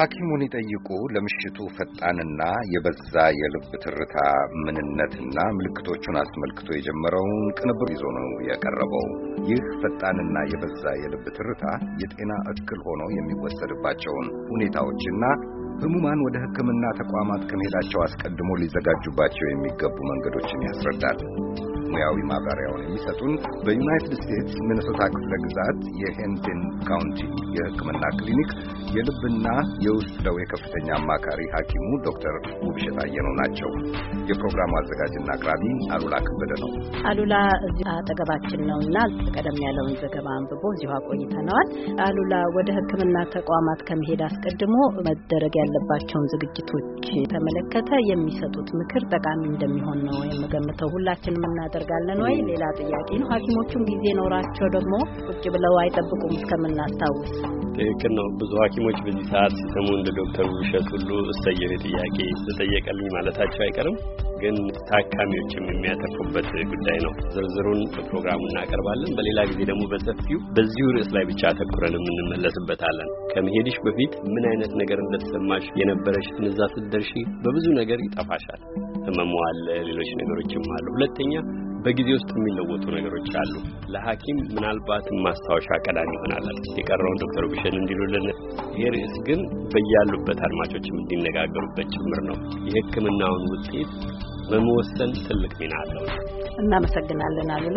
ሐኪሙን ይጠይቁ ለምሽቱ ፈጣንና የበዛ የልብ ትርታ ምንነትና ምልክቶቹን አስመልክቶ የጀመረውን ቅንብር ይዞ ነው የቀረበው። ይህ ፈጣንና የበዛ የልብ ትርታ የጤና እክል ሆኖ የሚወሰድባቸውን ሁኔታዎችና ህሙማን ወደ ሕክምና ተቋማት ከመሄዳቸው አስቀድሞ ሊዘጋጁባቸው የሚገቡ መንገዶችን ያስረዳል። ሙያዊ ማብራሪያውን የሚሰጡን በዩናይትድ ስቴትስ ሚኒሶታ ክፍለ ግዛት የሄንቲን ካውንቲ የሕክምና ክሊኒክ የልብና የውስጥ ደዌ ከፍተኛ አማካሪ ሐኪሙ ዶክተር ውብሸት አየነው ናቸው። የፕሮግራሙ አዘጋጅና አቅራቢ አሉላ ከበደ ነው። አሉላ እዚህ አጠገባችን ነውና ቀደም ያለውን ዘገባ አንብቦ እዚሁ አቆይተነዋል። አሉላ ወደ ሕክምና ተቋማት ከመሄድ አስቀድሞ መደረግ ያለባቸውን ዝግጅቶች ተመለከተ የሚሰጡት ምክር ጠቃሚ እንደሚሆን ነው የምገምተው። ሁላችንም እናደርጋለን ወይ? ሌላ ጥያቄ ነው። ሐኪሞቹም ጊዜ ኖራቸው ደግሞ ቁጭ ብለው አይጠብቁም እስከምናስታውስ። ትክክል ነው። ብዙ ሐኪሞች በዚህ ሰዓት ሲሰሙ እንደ ዶክተር ውብሸት ሁሉ እስተየው ጥያቄ ተጠየቀልኝ ማለታቸው አይቀርም። ግን ታካሚዎችም የሚያተርፉበት ጉዳይ ነው። ዝርዝሩን በፕሮግራሙ እናቀርባለን። በሌላ ጊዜ ደግሞ በሰፊው በዚሁ ርዕስ ላይ ብቻ አተኩረን እንመለስበታለን። ከመሄድሽ በፊት ምን አይነት ነገር እንደተሰማሽ የነበረሽ እዛ ስትደርሺ በብዙ ነገር ይጠፋሻል። ህመሙ አለ፣ ሌሎች ነገሮችም አሉ። ሁለተኛ በጊዜ ውስጥ የሚለወጡ ነገሮች አሉ። ለሐኪም ምናልባት ማስታወሻ ቀዳሚ ይሆናል። የቀረውን ዶክተር ውብሸት እንዲሉልን ይሄ ርዕስ ግን በያሉበት አድማጮችም እንዲነጋገሩበት ጭምር ነው። የሕክምናውን ውጤት በመወሰን ትልቅ ሚና አለው። እናመሰግናለን አሉላ።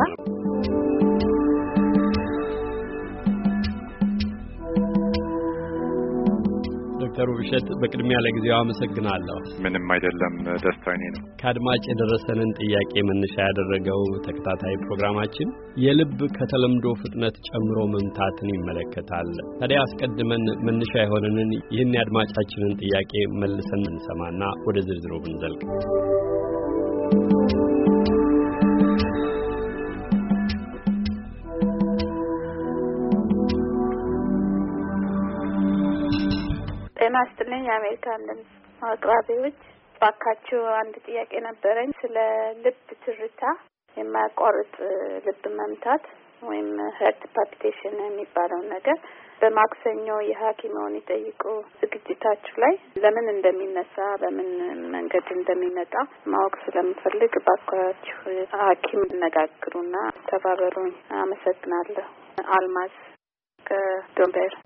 ዶክተር ውብሸት በቅድሚያ ለጊዜው አመሰግናለሁ። ምንም አይደለም፣ ደስታዬ ነው። ከአድማጭ የደረሰንን ጥያቄ መነሻ ያደረገው ተከታታይ ፕሮግራማችን የልብ ከተለምዶ ፍጥነት ጨምሮ መምታትን ይመለከታል። ታዲያ አስቀድመን መነሻ የሆነንን ይህን የአድማጫችንን ጥያቄ መልሰን እንሰማና ወደ ዝርዝሩ ብንዘልቅ ጤና ይስጥልኝ። የአሜሪካን ድምፅ አቅራቢዎች፣ ባካችሁ አንድ ጥያቄ ነበረኝ። ስለ ልብ ትርታ የማያቋርጥ ልብ መምታት ወይም ሄርት ፓልፒቴሽን የሚባለውን ነገር በማክሰኞ የሐኪሙን ይጠይቁ ዝግጅታችሁ ላይ ለምን እንደሚነሳ በምን መንገድ እንደሚመጣ ማወቅ ስለምፈልግ ባካችሁ ሐኪም ነጋግሩና ተባበሩኝ። አመሰግናለሁ። አልማዝ ከዶንበር።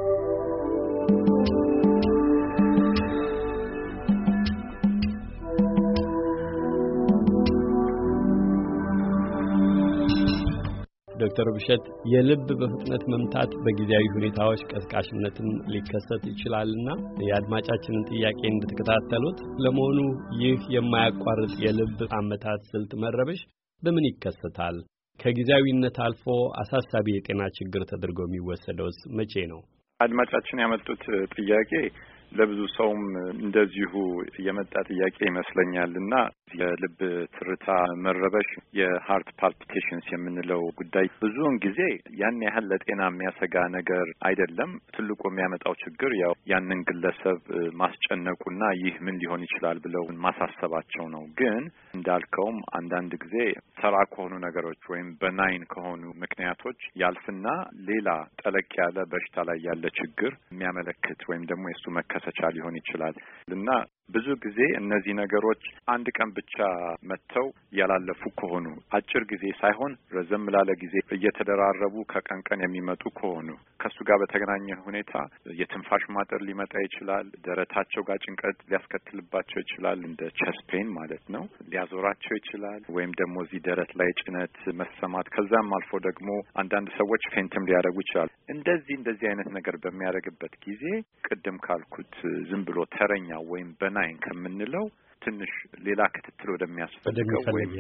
ዶክተር ውብሸት የልብ በፍጥነት መምታት በጊዜያዊ ሁኔታዎች ቀስቃሽነትም ሊከሰት ይችላልና የአድማጫችንን ጥያቄ እንድትከታተሉት። ለመሆኑ ይህ የማያቋርጥ የልብ አመታት ስልት መረበሽ በምን ይከሰታል? ከጊዜያዊነት አልፎ አሳሳቢ የጤና ችግር ተደርጎ የሚወሰደውስ መቼ ነው? አድማጫችን ያመጡት ጥያቄ ለብዙ ሰውም እንደዚሁ የመጣ ጥያቄ ይመስለኛልና የልብ ትርታ መረበሽ የሃርት ፓልፒቴሽንስ የምንለው ጉዳይ ብዙውን ጊዜ ያን ያህል ለጤና የሚያሰጋ ነገር አይደለም። ትልቁ የሚያመጣው ችግር ያው ያንን ግለሰብ ማስጨነቁና ይህ ምን ሊሆን ይችላል ብለው ማሳሰባቸው ነው። ግን እንዳልከውም አንዳንድ ጊዜ ተራ ከሆኑ ነገሮች ወይም በናይን ከሆኑ ምክንያቶች ያልፍና ሌላ ጠለቅ ያለ በሽታ ላይ ያለ ችግር የሚያመለክት ወይም ደግሞ የሱ መከሰቻ ሊሆን ይችላል እና ብዙ ጊዜ እነዚህ ነገሮች አንድ ቀን ብቻ መጥተው ያላለፉ ከሆኑ አጭር ጊዜ ሳይሆን ረዘም ላለ ጊዜ እየተደራረቡ ከቀን ቀን የሚመጡ ከሆኑ ከሱ ጋር በተገናኘ ሁኔታ የትንፋሽ ማጠር ሊመጣ ይችላል። ደረታቸው ጋር ጭንቀት ሊያስከትልባቸው ይችላል፣ እንደ ቸስት ፔን ማለት ነው። ሊያዞራቸው ይችላል ወይም ደግሞ እዚህ ደረት ላይ ጭነት መሰማት፣ ከዛም አልፎ ደግሞ አንዳንድ ሰዎች ፌንትም ሊያደርጉ ይችላል። እንደዚህ አይነት ነገር በሚያደርግበት ጊዜ ቅድም ካልኩት ዝም ብሎ ተረኛ ወይም በናይን ከምንለው ትንሽ ሌላ ክትትል ወደሚያስፈልገው ወይም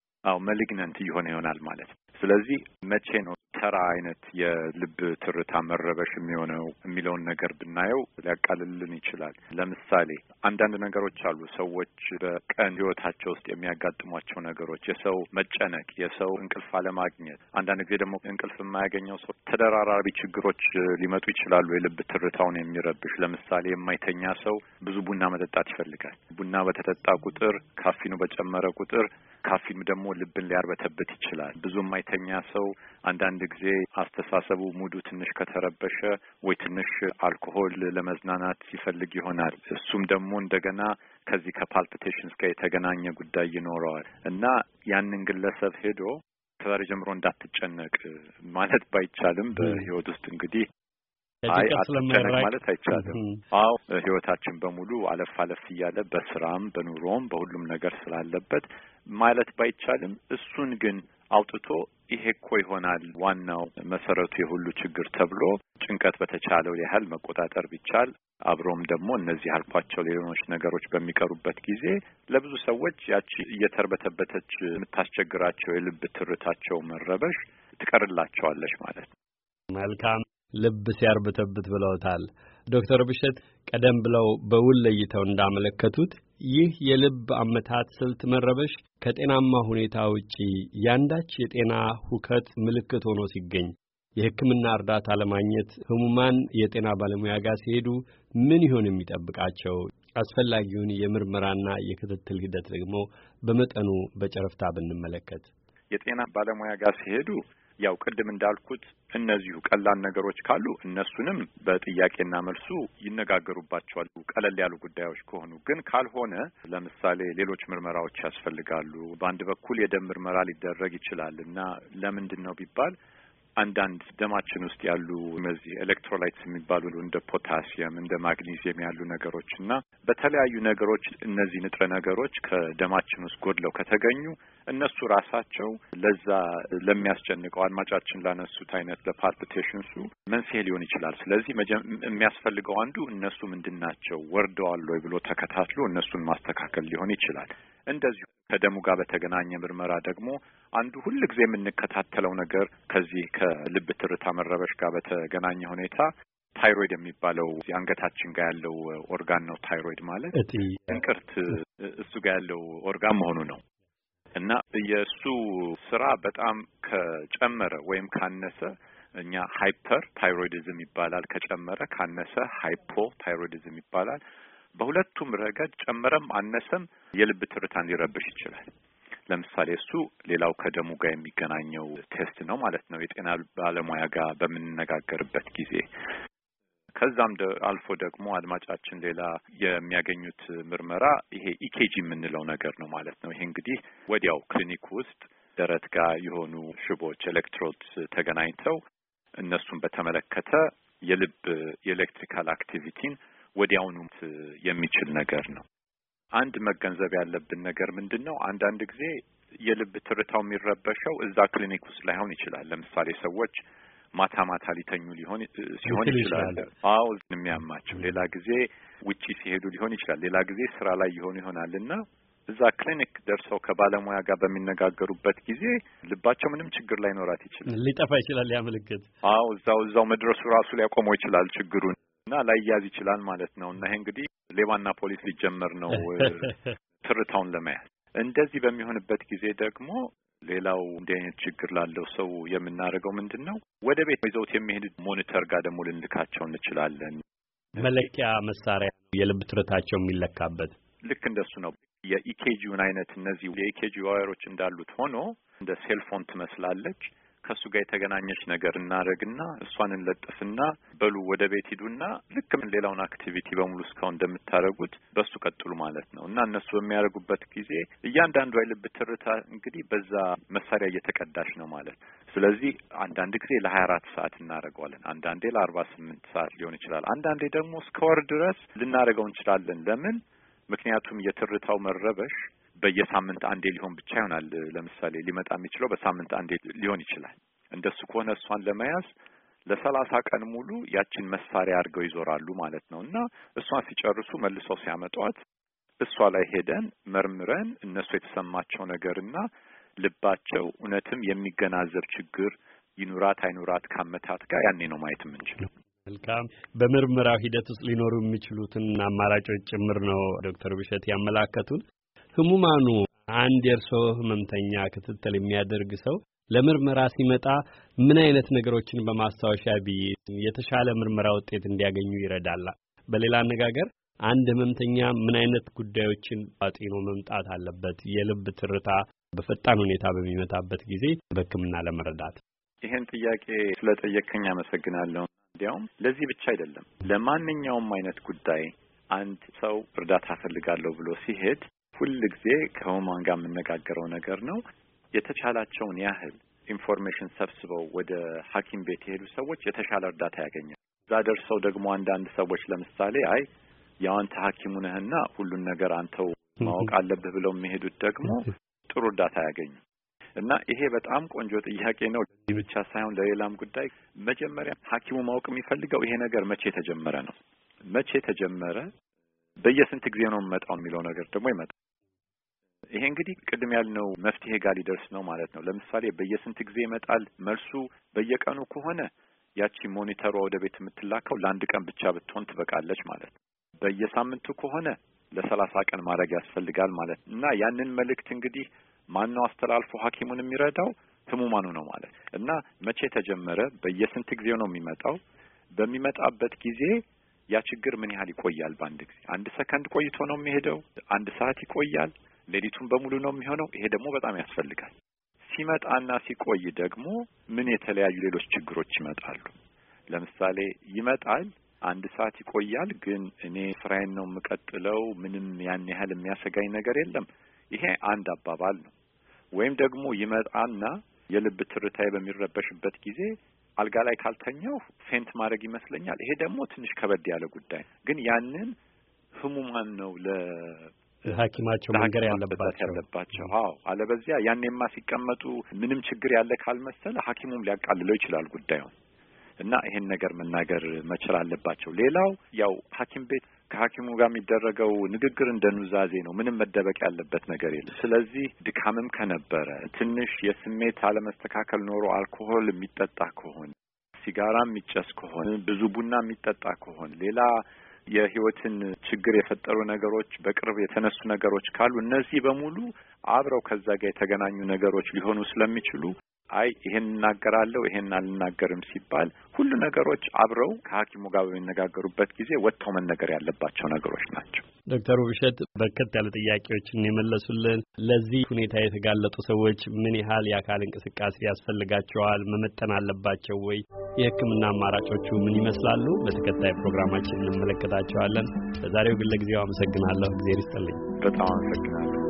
ማሊግናንት ይሆናል ማለት ነው። ስለዚህ መቼ ነው ተራ አይነት የልብ ትርታ መረበሽ የሚሆነው የሚለውን ነገር ብናየው ሊያቃልልን ይችላል። ለምሳሌ አንዳንድ ነገሮች አሉ ሰዎች በቀን ህይወታቸው ውስጥ የሚያጋጥሟቸው ነገሮች፣ የሰው መጨነቅ፣ የሰው እንቅልፍ አለማግኘት፣ አንዳንድ ጊዜ ደግሞ እንቅልፍ የማያገኘው ሰው ተደራራቢ ችግሮች ሊመጡ ይችላሉ የልብ ትርታውን የሚረብሽ። ለምሳሌ የማይተኛ ሰው ብዙ ቡና መጠጣት ይፈልጋል። ቡና በተጠጣ ቁጥር ካፊኑ በጨመረ ቁጥር ካፊን ደግሞ ልብን ሊያርበተበት ይችላል። ብዙ የማይተኛ ሰው አንዳንድ ጊዜ አስተሳሰቡ ሙዱ ትንሽ ከተረበሸ ወይ ትንሽ አልኮሆል ለመዝናናት ሲፈልግ ይሆናል። እሱም ደግሞ እንደገና ከዚህ ከፓልፒቴሽንስ ጋር የተገናኘ ጉዳይ ይኖረዋል እና ያንን ግለሰብ ሄዶ ከዛሬ ጀምሮ እንዳትጨነቅ ማለት ባይቻልም በህይወት ውስጥ እንግዲህ አትጨነቅ ማለት አይቻልም። አዎ ህይወታችን በሙሉ አለፍ እያለ በስራም በኑሮም በሁሉም ነገር ስላለበት ማለት ባይቻልም እሱን ግን አውጥቶ ይሄ እኮ ይሆናል ዋናው መሰረቱ የሁሉ ችግር ተብሎ ጭንቀት በተቻለው ያህል መቆጣጠር ቢቻል አብሮም ደግሞ እነዚህ አልኳቸው ሌሎች ነገሮች በሚቀሩበት ጊዜ ለብዙ ሰዎች ያቺ እየተርበተበተች የምታስቸግራቸው የልብ ትርታቸው መረበሽ ትቀርላቸዋለች ማለት ነው። መልካም ልብ ሲያርበተበት ብለውታል ዶክተር ብሸት። ቀደም ብለው በውል ለይተው እንዳመለከቱት ይህ የልብ አመታት ስልት መረበሽ ከጤናማ ሁኔታ ውጪ ያንዳች የጤና ሁከት ምልክት ሆኖ ሲገኝ የሕክምና እርዳታ ለማግኘት ህሙማን የጤና ባለሙያ ጋር ሲሄዱ ምን ይሆን የሚጠብቃቸው? አስፈላጊውን የምርመራና የክትትል ሂደት ደግሞ በመጠኑ በጨረፍታ ብንመለከት። የጤና ባለሙያ ጋር ሲሄዱ ያው ቅድም እንዳልኩት እነዚሁ ቀላል ነገሮች ካሉ እነሱንም በጥያቄና መልሱ ይነጋገሩባቸዋል። ቀለል ያሉ ጉዳዮች ከሆኑ ግን ካልሆነ ለምሳሌ ሌሎች ምርመራዎች ያስፈልጋሉ። በአንድ በኩል የደም ምርመራ ሊደረግ ይችላል እና ለምንድን ነው ቢባል አንዳንድ ደማችን ውስጥ ያሉ እነዚህ ኤሌክትሮላይትስ የሚባሉ እንደ ፖታሲየም እንደ ማግኒዚየም ያሉ ነገሮች እና በተለያዩ ነገሮች እነዚህ ንጥረ ነገሮች ከደማችን ውስጥ ጎድለው ከተገኙ እነሱ ራሳቸው ለዛ ለሚያስጨንቀው አድማጫችን ላነሱት አይነት ለፓልፒቴሽንሱ መንስኤ ሊሆን ይችላል። ስለዚህ የሚያስፈልገው አንዱ እነሱ ምንድናቸው ወርደዋል ወይ ብሎ ተከታትሎ እነሱን ማስተካከል ሊሆን ይችላል። እንደዚሁ ከደሙ ጋር በተገናኘ ምርመራ ደግሞ አንዱ ሁልጊዜ የምንከታተለው ነገር ከዚህ ከልብ ትርታ መረበሽ ጋር በተገናኘ ሁኔታ ታይሮይድ የሚባለው አንገታችን ጋር ያለው ኦርጋን ነው። ታይሮይድ ማለት እንቅርት እሱ ጋር ያለው ኦርጋን መሆኑ ነው እና የእሱ ስራ በጣም ከጨመረ ወይም ካነሰ እኛ ሃይፐር ታይሮይዲዝም ይባላል። ከጨመረ ካነሰ ሃይፖ ታይሮይዲዝም ይባላል። በሁለቱም ረገድ ጨመረም አነሰም የልብ ትርታን ሊረብሽ ይችላል። ለምሳሌ እሱ ሌላው ከደሙ ጋር የሚገናኘው ቴስት ነው ማለት ነው የጤና ባለሙያ ጋር በምንነጋገርበት ጊዜ። ከዛም አልፎ ደግሞ አድማጫችን ሌላ የሚያገኙት ምርመራ ይሄ ኢኬጂ የምንለው ነገር ነው ማለት ነው። ይሄ እንግዲህ ወዲያው ክሊኒክ ውስጥ ደረት ጋር የሆኑ ሽቦች ኤሌክትሮድስ ተገናኝተው እነሱን በተመለከተ የልብ የኤሌክትሪካል አክቲቪቲን ወዲያውኑ የሚችል ነገር ነው። አንድ መገንዘብ ያለብን ነገር ምንድነው? አንዳንድ ጊዜ የልብ ትርታው የሚረበሸው እዛ ክሊኒክ ውስጥ ላይሆን ይችላል። ለምሳሌ ሰዎች ማታ ሊተኙ ሲሆን ይችላል። አዎ የሚያማቸው። ሌላ ጊዜ ውጪ ሲሄዱ ሊሆን ይችላል። ሌላ ጊዜ ስራ ላይ ይሆናልና እዛ ክሊኒክ ደርሰው ከባለሙያ ጋር በሚነጋገሩበት ጊዜ ልባቸው ምንም ችግር ላይኖራት ይችላል። ሊጠፋ ይችላል ያ ምልክት። አዎ እዛው መድረሱ ራሱ ሊያቆመው ይችላል ችግሩን እና ላይያዝ ይችላል ማለት ነው። እና ይሄ እንግዲህ ሌባና ፖሊስ ሊጀመር ነው ትርታውን ለመያዝ። እንደዚህ በሚሆንበት ጊዜ ደግሞ ሌላው እንዲህ አይነት ችግር ላለው ሰው የምናደርገው ምንድነው? ወደ ቤት ይዘውት የሚሄድ ሞኒተር ጋር ደግሞ ልንልካቸው እንችላለን። መለኪያ መሳሪያ የልብ ትርታቸው የሚለካበት ልክ እንደሱ ነው። የኢኬጂውን አይነት እነዚህ የኢኬጂ ዋየሮች እንዳሉት ሆኖ እንደ ሴልፎን ትመስላለች። ከሱ ጋር የተገናኘች ነገር እናደርግና እሷን እንለጥፍና በሉ ወደ ቤት ሂዱና ልክ ምን ሌላውን አክቲቪቲ በሙሉ እስካሁን እንደምታደርጉት በሱ ቀጥሉ ማለት ነው። እና እነሱ በሚያደርጉበት ጊዜ እያንዳንዱ የልብ ትርታ እንግዲህ በዛ መሳሪያ እየተቀዳሽ ነው ማለት። ስለዚህ አንዳንድ ጊዜ ለ24 ሰዓት እናደርገዋለን። አንዳንዴ ለ48 ሰዓት ሊሆን ይችላል። አንዳንዴ ደግሞ እስከ ወር ድረስ ልናደርገው እንችላለን። ለምን? ምክንያቱም የትርታው መረበሽ በየሳምንት አንዴ ሊሆን ብቻ ይሆናል። ለምሳሌ ሊመጣ የሚችለው በሳምንት አንዴ ሊሆን ይችላል። እንደሱ ከሆነ እሷን ለመያዝ ለ30 ቀን ሙሉ ያችን መሳሪያ አድርገው ይዞራሉ ማለት ነው። እና እሷን ሲጨርሱ መልሰው ሲያመጧት እሷ ላይ ሄደን መርምረን እነሱ የተሰማቸው ነገርና ልባቸው እውነትም የሚገናዘብ ችግር ይኑራት አይኑራት ካመታት ጋር ያኔ ነው ማየት የምንችለው። መልካም። በምርመራው ሂደት ውስጥ ሊኖሩ የሚችሉትን አማራጮች ጭምር ነው ዶክተር ብሸት ያመላከቱን። ህሙማኑ አንድ የእርስዎ ህመምተኛ ክትትል የሚያደርግ ሰው ለምርመራ ሲመጣ ምን አይነት ነገሮችን በማስታወሻ የተሻለ ምርመራ ውጤት እንዲያገኙ ይረዳል? በሌላ አነጋገር አንድ ህመምተኛ ምን አይነት ጉዳዮችን አጤኖ መምጣት አለበት የልብ ትርታ በፈጣን ሁኔታ በሚመጣበት ጊዜ በሕክምና ለመረዳት? ይሄን ጥያቄ ስለጠየቀኝ አመሰግናለሁ። እንዲያውም ለዚህ ብቻ አይደለም፣ ለማንኛውም አይነት ጉዳይ አንድ ሰው እርዳታ ፈልጋለሁ ብሎ ሲሄድ ሁሉ ጊዜ ከህሙማን ጋር የምነጋገረው ነገር ነው። የተቻላቸውን ያህል ኢንፎርሜሽን ሰብስበው ወደ ሐኪም ቤት የሄዱ ሰዎች የተሻለ እርዳታ ያገኛሉ። እዛ ደርሰው ደግሞ አንዳንድ ሰዎች ለምሳሌ አይ ያው አንተ ሐኪሙ ነህና ሁሉን ነገር አንተው ማወቅ አለብህ ብለው የሚሄዱት ደግሞ ጥሩ እርዳታ ያገኙ እና ይሄ በጣም ቆንጆ ጥያቄ ነው። ለዚህ ብቻ ሳይሆን ለሌላም ጉዳይ መጀመሪያ ሐኪሙ ማወቅ የሚፈልገው ይሄ ነገር መቼ ተጀመረ ነው። መቼ ተጀመረ፣ በየስንት ጊዜ ነው የሚመጣው የሚለው ነገር ደግሞ ይመጣል። ይሄ እንግዲህ ቅድም ያልነው መፍትሄ ጋር ሊደርስ ነው ማለት ነው። ለምሳሌ በየስንት ጊዜ ይመጣል መልሱ በየቀኑ ከሆነ ያቺ ሞኒተሯ ወደ ቤት የምትላከው ለአንድ ቀን ብቻ ብትሆን ትበቃለች ማለት ነው። በየሳምንቱ ከሆነ ለ30 ቀን ማድረግ ያስፈልጋል ማለት ነው። እና ያንን መልእክት እንግዲህ ማነው አስተላልፎ ሐኪሙን የሚረዳው? ህሙማኑ ነው ማለት እና መቼ ተጀመረ፣ በየስንት ጊዜ ነው የሚመጣው፣ በሚመጣበት ጊዜ ያ ችግር ምን ያህል ይቆያል? በአንድ ጊዜ 1 ሰከንድ ቆይቶ ነው የሚሄደው? 1 ሰዓት ይቆያል? ሌሊቱን በሙሉ ነው የሚሆነው? ይሄ ደግሞ በጣም ያስፈልጋል። ሲመጣና ሲቆይ ደግሞ ምን የተለያዩ ሌሎች ችግሮች ይመጣሉ? ለምሳሌ ይመጣል 1 ሰዓት ይቆያል፣ ግን እኔ ስራዬን ነው የምቀጥለው፣ ምንም ያን ያህል የሚያሰጋኝ ነገር የለም። ይሄ አንድ አባባል ነው። ወይም ደግሞ ይመጣና የልብ ትርታዬ በሚረበሽበት ጊዜ አልጋ ላይ ካልተኛው ፌንት ማድረግ ይመስለኛል። ይሄ ደግሞ ትንሽ ከበድ ያለ ጉዳይ፣ ግን ያንን ህሙማን ነው ለሐኪማቸው መንገር ያለባቸው። አዎ፣ አለበዚያ ያኔማ ሲቀመጡ ምንም ችግር ያለ ካልመሰለ ሐኪሙም ሊያቃልለው ይችላል ጉዳዩን እና ይሄን ነገር መናገር መቻል አለባቸው። ሌላው ያው ሐኪም ቤት ከሐኪሙ ጋር የሚደረገው ንግግር እንደ ኑዛዜ ነው። ምንም መደበቅ ያለበት ነገር የለም። ስለዚህ ድካምም ከነበረ፣ ትንሽ የስሜት አለመስተካከል ኖሮ አልኮሆል የሚጠጣ ከሆነ፣ ሲጋራ የሚጨስ ከሆነ፣ ብዙ ቡና የሚጠጣ ከሆነ፣ ሌላ የህይወትን ችግር የፈጠሩ ነገሮች በቅርብ የተነሱ ነገሮች ካሉ እነዚህ በሙሉ አብረው ከዛ ጋር የተገናኙ ነገሮች ሊሆኑ ስለሚችሉ አይ ይሄን እናገራለሁ ይሄን አልናገርም ሲባል ሁሉ ነገሮች አብረው ከሐኪሙ ጋር በሚነጋገሩበት ጊዜ ወጥተው መነገር ያለባቸው ነገሮች ናቸው። ዶክተር ውብሸት በርከት ያለ ጥያቄዎችን የመለሱልን። ለዚህ ሁኔታ የተጋለጡ ሰዎች ምን ያህል የአካል እንቅስቃሴ ያስፈልጋቸዋል? መመጠን አለባቸው ወይ? የሕክምና አማራጮቹ ምን ይመስላሉ? በተከታይ ፕሮግራማችን እንመለከታቸዋለን። ለዛሬው ግን ለጊዜው አመሰግናለሁ። እግዚአብሔር ይስጥልኝ። በጣም አመሰግናለሁ።